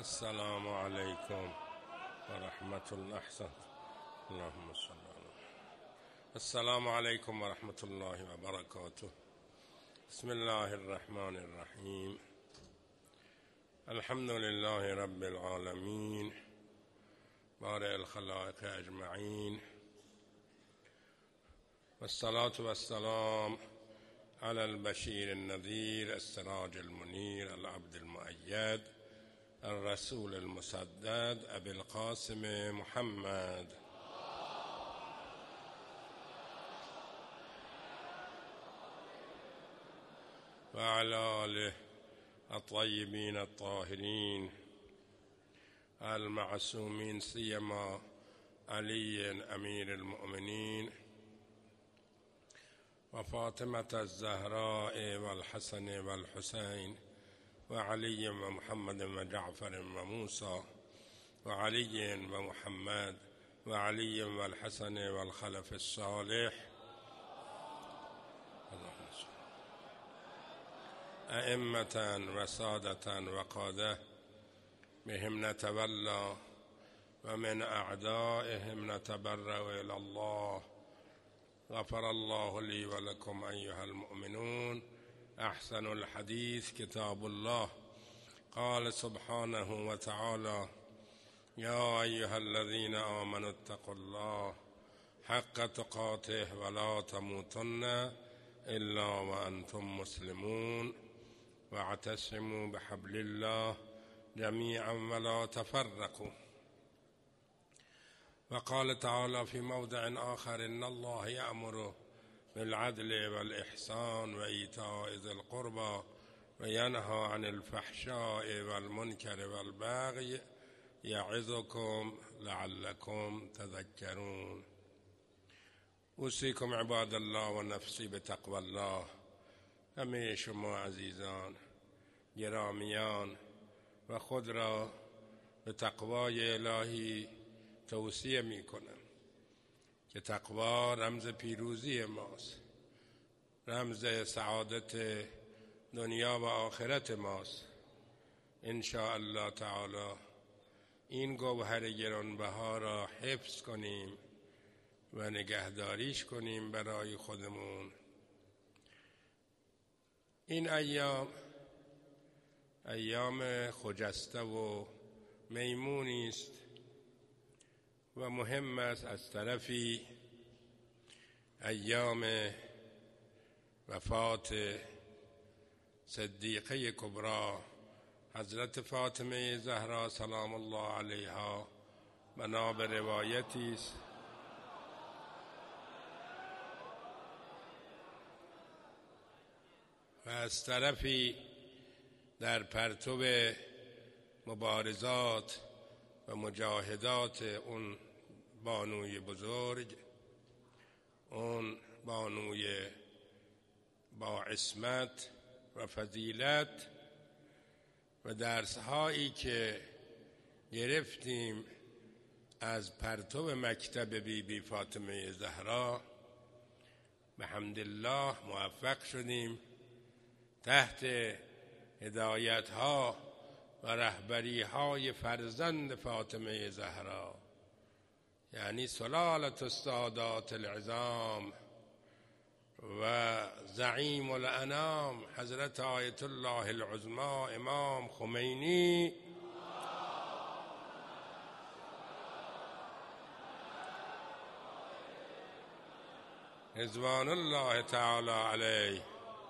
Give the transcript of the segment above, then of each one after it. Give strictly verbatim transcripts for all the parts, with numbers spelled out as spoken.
السلام عليكم ورحمة الله أحسن اللهم صل على السلام عليكم ورحمة الله وبركاته. بسم الله الرحمن الرحيم. الحمد لله رب العالمين بارئ الخلائق أجمعين، والصلاة والسلام على البشير النذير السراج المنير العبد المؤيد الرسول المسدد أبي القاسم محمد وعلى آله الطيبين الطاهرين المعصومين، سيما علي أمير المؤمنين وفاطمة الزهراء والحسن والحسين وعلي ومحمد وجعفر وموسى وعلي ومحمد وعلي والحسن والخلف الصالح أئمة وسادة وقادة بهم نتولى ومن أعدائهم نتبرأ إلى الله. غفر الله لي ولكم أيها المؤمنون. أحسن الحديث كتاب الله. قال سبحانه وتعالى: يا أيها الذين آمنوا اتقوا الله حق تقاته ولا تموتن إلا وأنتم مسلمون واعتصموا بحبل الله جميعا ولا تفرقوا. وقال تعالى في موضع آخر: إن الله يأمر بالعدل والإحسان وإيتاء ذي القربى وينهى عن الفحشاء والمنكر والبغي يعظكم لعلكم تذكرون. أوصيكم عباد الله ونفسي بتقوى الله. همه شما عزیزان گرامیان و خود را به تقوای الهی توصیه می کنم که تقوا رمز پیروزی ماست، رمز سعادت دنیا و آخرت ماست. ان شاء الله تعالی این گوهر گرانبها را حفظ کنیم و نگهداریش کنیم برای خودمون. این ایام ایام خجسته و میمونی است و مهم است از طرفی ایام وفات صدیقه کبری حضرت فاطمه زهرا سلام الله علیها بنا به روایتی است و از طرفی در پرتو مبارزات و مجاهدات اون بانوی بزرگ، اون بانوی با عصمت و فضیلت و درسهایی که گرفتیم از پرتو مکتب بی بی فاطمه زهرا، به حمدالله موفق شدیم تحت هدایت ها و رهبری های فرزند فاطمه زهرا، یعنی سلالة السادات العظام و زعیم الانام حضرت آیت الله العظمی امام خمینی رضوان الله تعالی علیه.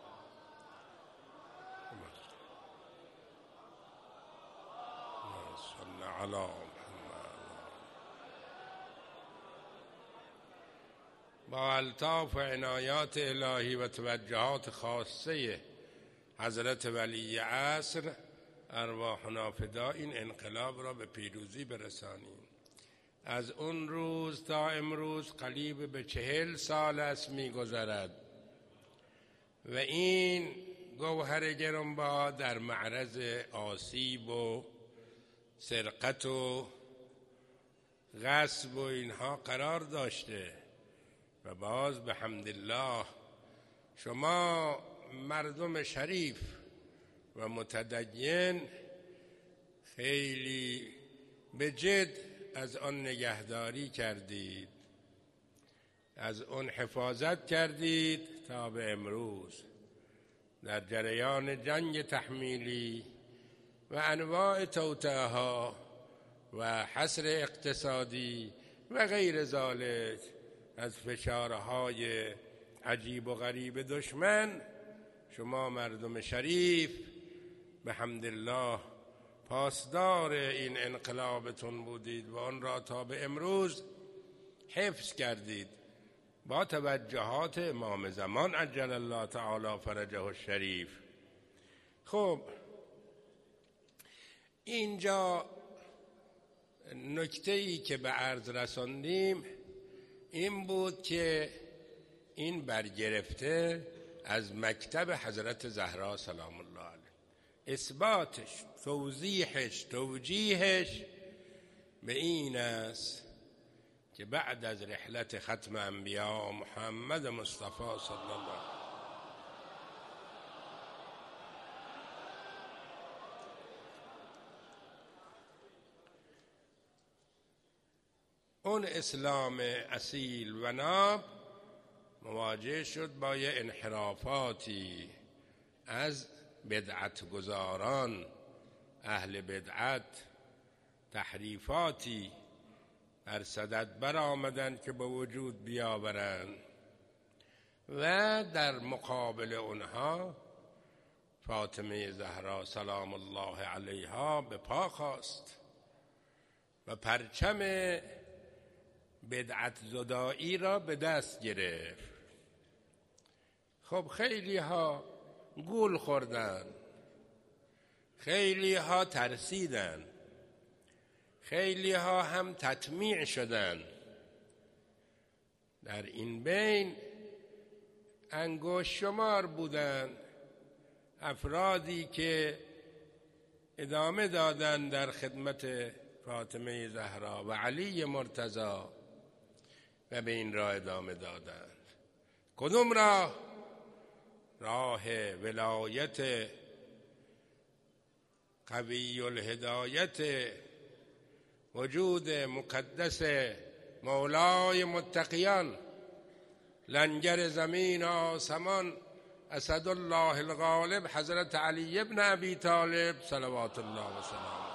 علی با الطاف و عنایات الهی و توجهات خاصه حضرت ولی عصر ارواحنا فدا این انقلاب را به پیروزی برسانیم. از اون روز تا امروز قریب به چهل سال است می‌گذرد و این گوهر گرانبها در معرض آسیب و سرقت و غصب و اینها قرار داشته و باز به حمدالله شما مردم شریف و متدین خیلی به جد از آن نگهداری کردید، از آن حفاظت کردید تا به امروز در جریان جنگ تحمیلی و انواع توطئه‌ها و حصر اقتصادی و غیر ذلک از فشارهای عجیب و غریب دشمن، شما مردم شریف به حمدالله پاسدار این انقلابتون بودید و آن را تا به امروز حفظ کردید با توجهات امام زمان عجل الله تعالی فرجه الشریف. خب اینجا نکته‌ای که به عرض رساندیم این بود که این برگرفته از مکتب حضرت زهرا سلام الله علیها، اثباتش، توضیحش، توجیهش به این است که بعد از رحلت ختم انبیا محمد مصطفی صلی الله علیه اون اسلام اصیل و ناب مواجه شد با یه انحرافاتی از بدعت گزاران، اهل بدعت، تحریفاتی بر صدد بر آمدن که به وجود بیاورند و در مقابل اونها فاطمه زهرا سلام الله علیها به پا خواست و پرچم بدعت زدایی را به دست گرفت. خب خیلی ها گول خوردن، خیلی ها ترسیدن، خیلی ها هم تطمیع شدن. در این بین انگشت شمار بودن افرادی که ادامه دادن در خدمت فاطمه زهرا و علی مرتضی و به این راه ادامه دادند. کدوم راه؟ راه ولایت قوی الهدایت وجود مقدس مولای متقیان، لنگر زمین آسمان، اسدالله الغالب حضرت علی ابن ابی طالب صلوات الله و سلامه.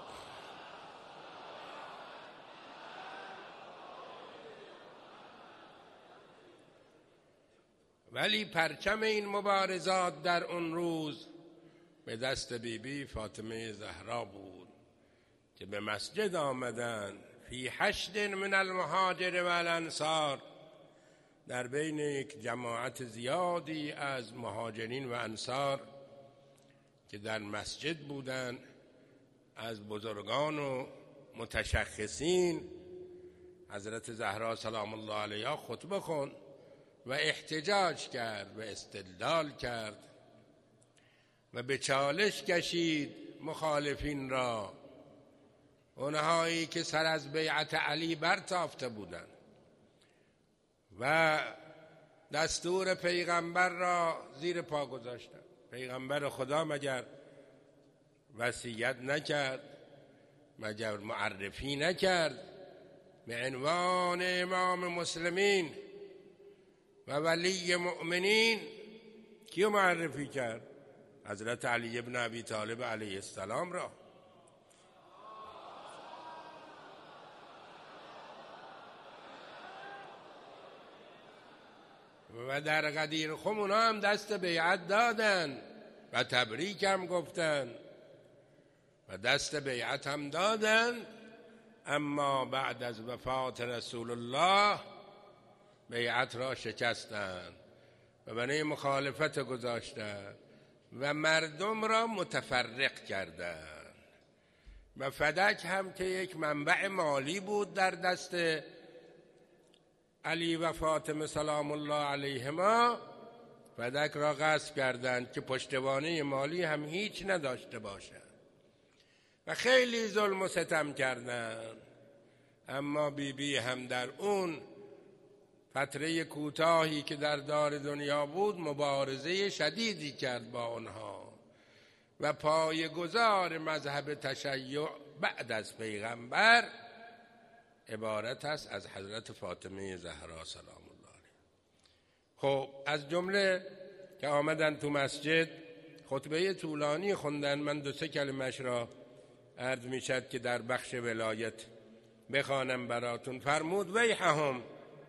ولی پرچم این مبارزات در اون روز به دست بی بی فاطمه زهرا بود که به مسجد آمدن فی حشد من المهاجر و الانصار، در بین یک جماعت زیادی از مهاجرین و انصار که در مسجد بودند، از بزرگان و متشخصین، حضرت زهرا سلام الله علیها خطبه خوند و احتجاج کرد و استدلال کرد و به چالش کشید مخالفین را، اونهایی که سر از بیعت علی برتافته بودند و دستور پیغمبر را زیر پا گذاشتند. پیغمبر خدا مگر وصیت نکرد، مگر معرفی نکرد به عنوان امام مسلمین و ولی مؤمنین؟ کیو معرفی کرد؟ حضرت علی ابن ابی طالب علیه السلام را. و در غدیر خم اونا هم دست بیعت دادن و تبریک هم گفتن و دست بیعت هم دادن، اما بعد از وفات رسول الله بیعت را شکستند و برای مخالفت گذاشتند و مردم را متفرق کردند. و فدک هم که یک منبع مالی بود در دست علی و فاطمه سلام الله علیهما، فدک را غصب کردند که پشتوانه مالی هم هیچ نداشته باشند و خیلی ظلم و ستم کردند. اما بی بی هم در اون فتره کوتاهی که در دار دنیا بود مبارزه شدیدی کرد با آنها و پایه‌گذار مذهب تشیع بعد از پیغمبر عبارت است از حضرت فاطمه زهرا سلام الله علیها. خب از جمله که آمدن تو مسجد خطبه طولانی خوندن، من دو سه کلمش را عرض می شد که در بخش ولایت بخوانم براتون. فرمود ویحهم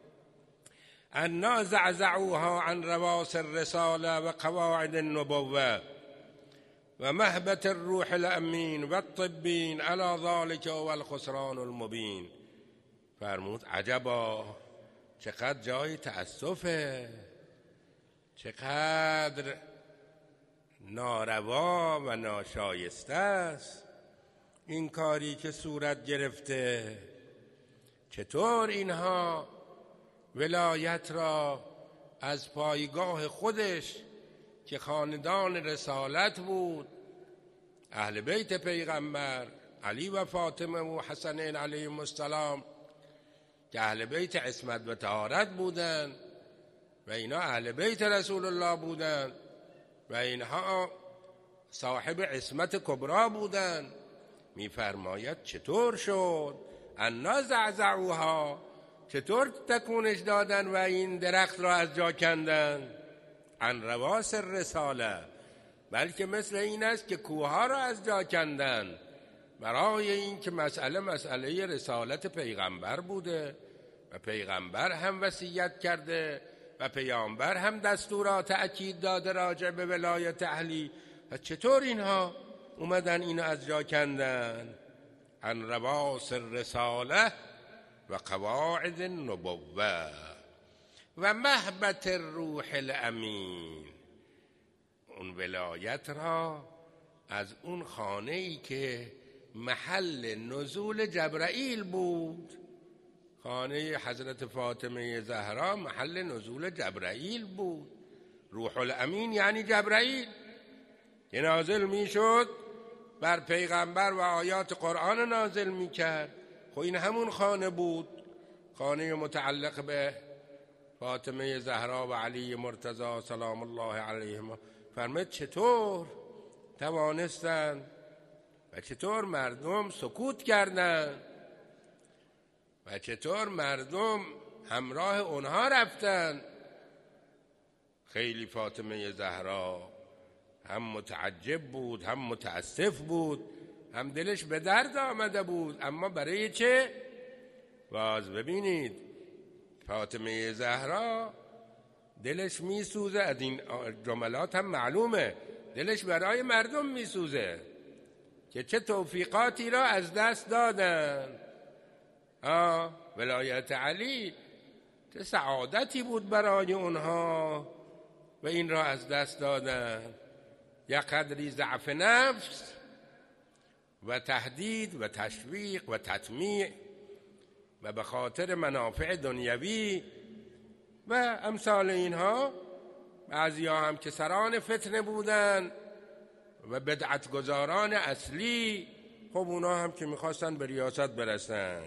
انا زعزعوها عن رواس الرساله و قواعد النبوه و مهبت الروح الامین و الطبین علی ذلك و الخسران المبین. فرمود عجبا، چقدر جای تأسفه، چقدر ناروا و ناشایسته است این کاری که صورت گرفته. چطور اینها ولایت را از پایگاه خودش که خاندان رسالت بود، اهل بیت پیغمبر علی و فاطمه و حسنین علیهم السلام که اهل بیت عصمت و طهارت بودند و اینا اهل بیت رسول الله بودند و اینها صاحب عصمت کبرا بودند، میفرماید چطور شد انا زعزعوها، چطور تکونش دادن و این درخت را از جا کندن؟ عن رواس الرساله، بلکه مثل این است که کوها را از جا کندن برای این که مسئله مسئله رسالت پیغمبر بوده و پیغمبر هم وصیت کرده و پیامبر هم دستورات تأکید داده راجع به ولایت اهلی. و چطور اینها اومدن اینو از جا کندن؟ عن رواس الرساله و قواعد النبوه و مهبت الروح الامین، اون ولایت را از اون خانه‌ای که محل نزول جبرائیل بود، خانه حضرت فاطمه زهرا محل نزول جبرائیل بود. روح الامین یعنی جبرائیل که نازل می شد بر پیغمبر و آیات قرآن نازل می کرد. خب این همون خانه بود، خانه متعلق به فاطمه زهرا و علی مرتضی سلام الله علیهما. فرمود چطور توانستند و چطور مردم سکوت کردند و چطور مردم همراه اونها رفتند. خیلی فاطمه زهرا هم متعجب بود، هم متاسف بود، هم دلش به درد آمده بود. اما برای چه؟ باز ببینید فاطمه زهرا دلش میسوزه، از این جملات هم معلومه دلش برای مردم میسوزه که چه توفیقاتی را از دست دادن. آه ولایت علی چه سعادتی بود برای اونها و این را از دست دادن. یا قدری ضعف نفس و تهدید و تشویق و تطمیع و به خاطر منافع دنیوی و امثال اینها. بعضی ها هم که سران فتنه بودن و بدعتگزاران اصلی، خب اونا هم که میخواستن به ریاست برسن.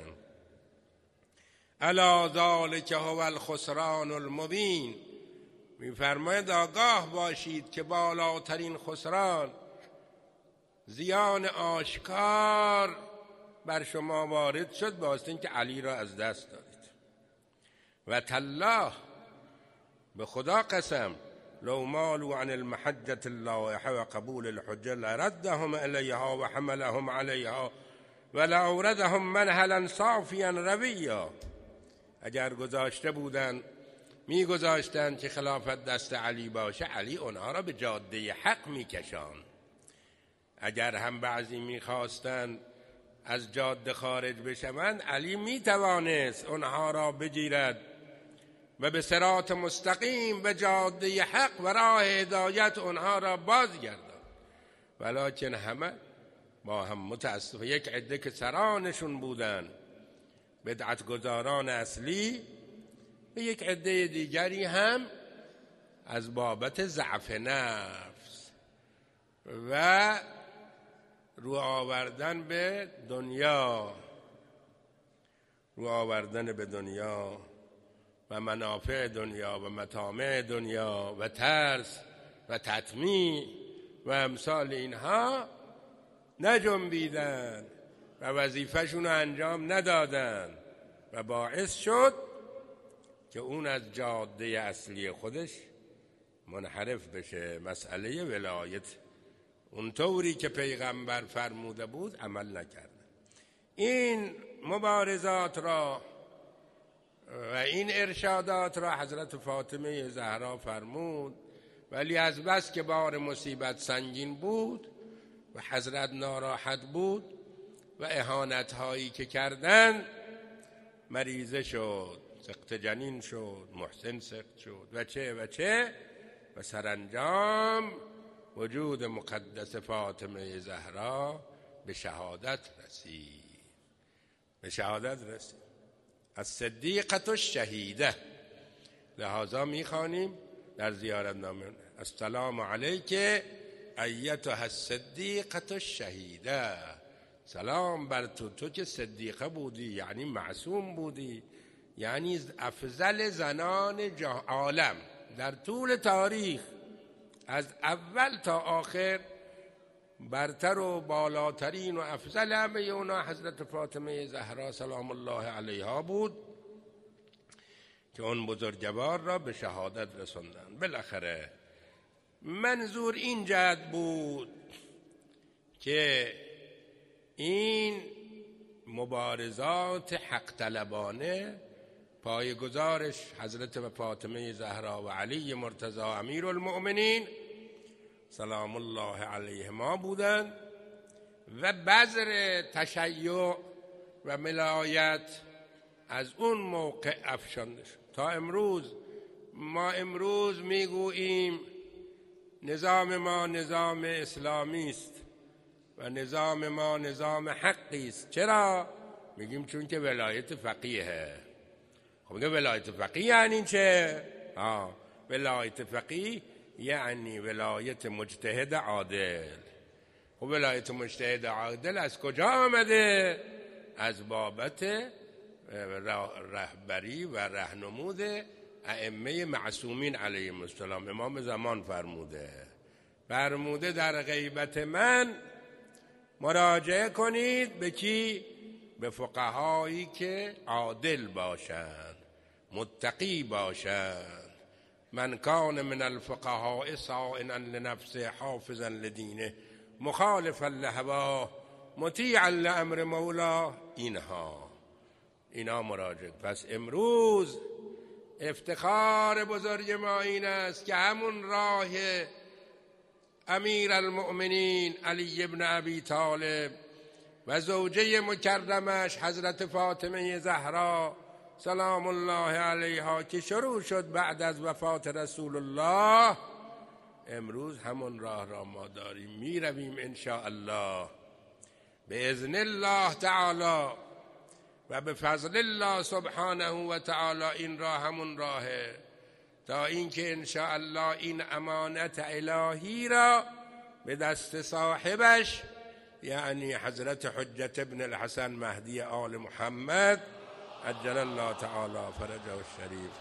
الا ذلک هو الخسران المبین، میفرماید آگاه باشید که بالاترین خسران، زیان آشکار بر شما وارد شد واسه اینکه علی را از دست دادید. و تالله، به خدا قسم، لو مالوا عن المحجة اللائحة و قبول الحجة لردهم الیها و حملهم علیها و لأوردهم منهلا صافیا رویا. اگر گذاشته بودن می گذاشتن که خلافت دست علی باشه، علی اونها را به جاده حق می کشان. اگر هم بعضی می خواستن از جاده خارج بشوند، علی می توانست اونها را بگیرد و به صراط مستقیم به جاده حق و راه هدایت اونها را بازگرداند. ولکن همه با هم متاسف یک عده که سرانشون بودن بدعتگزاران اصلی و یک عده دیگری هم از بابت ضعف نفس و رو آوردن به دنیا رو آوردن به دنیا و منافع دنیا و مطامع دنیا و ترس و تطمیع و امثال اینها نجنبیدن و وظیفه‌شون رو انجام ندادن و باعث شد که اون از جاده اصلی خودش منحرف بشه. مسئله ولایت اونطوری که پیغمبر فرموده بود عمل نکرد. این مبارزات را و این ارشادات را حضرت فاطمه زهرا فرمود، ولی از بس که بار مصیبت سنگین بود و حضرت ناراحت بود و اهانت هایی که کردن، مریضه شد، سقط جنین شد، محسن سقط شد و چه و چه و سرانجام وجود مقدس فاطمه زهرا به شهادت رسید. به شهادت رسید. از صدیقه الشهیده. لحاظا میخوانیم در زیارت نامه السلام علیک ایتها الصدیقه الشهیده. سلام بر تو، تو که صدیقه بودی، یعنی معصوم بودی، یعنی افضل زنان عالم در طول تاریخ، از اول تا آخر برتر و بالاترین و افضل همه اونا حضرت فاطمه زهرا سلام الله علیها بود که اون بزرگوار را به شهادت رسوندن. بالاخره منظور این جهت بود که این مبارزات حق طلبانه پایه‌گذارش حضرت فاطمه زهرا و علی مرتضی امیرالمؤمنین سلام الله علیهما بودند و بذر تشیع و ملایت از اون موقع افشانده شد تا امروز. ما امروز میگوییم نظام ما نظام اسلامی است و نظام ما نظام حقی است. چرا؟ میگیم چون که ولایت فقیهه. خب میگه ولایت فقیه یعنی چه؟ آه ولایت فقیه یعنی ولایت مجتهد عادل. خب ولایت مجتهد عادل از کجا آمده؟ از بابت رهبری و راهنمود ائمه معصومین علیهم السلام. امام زمان فرموده فرموده در غیبت من مراجعه کنید به کی؟ به فقهایی که عادل باشند، متقی باشند. من کان من الفقهاء صائنا لنفسه حافظا لدینه مخالفا لهواه مطیعا لامر مولاه. اینها اینا مراجعه. پس امروز افتخار بزرگ ما این است که همون راه امیر المؤمنین علی ابن ابی طالب و زوجه مکرمش حضرت فاطمه زهرا سلام الله علیها که شروع شد بعد از وفات رسول الله، امروز همون راه را ما داریم می رویم ان شاء الله به اذن الله تعالی و به فضل الله سبحانه و تعالی. این راه همون راهه تا اینکه ان شاء الله این امانت الهی را به دست صاحبش یعنی حضرت حجت ابن الحسن مهدی آل محمد عجل الله تعالی فرجه الشریف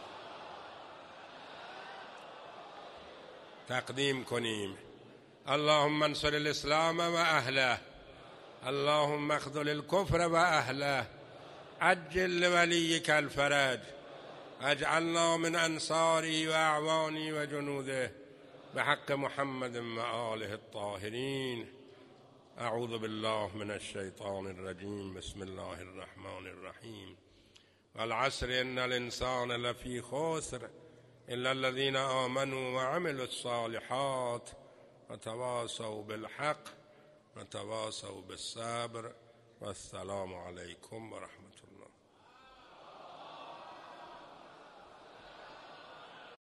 تقدیم کنیم. اللهم انصر الاسلام و اهله، اللهم اخذل الكفر و اهله، عجل لولیک الفرج، اجعلنا من انصاری و اعوانی و جنوده بحق محمد و آله الطاهرین. اعوذ بالله من الشیطان الرجیم. بسم الله الرحمن الرحیم. والعصر ان الانسان لفی خسر الا الذين آمنوا وعملوا الصالحات وتواصوا بالحق وتواصوا بالصبر والسلام علیکم و رحمت الله.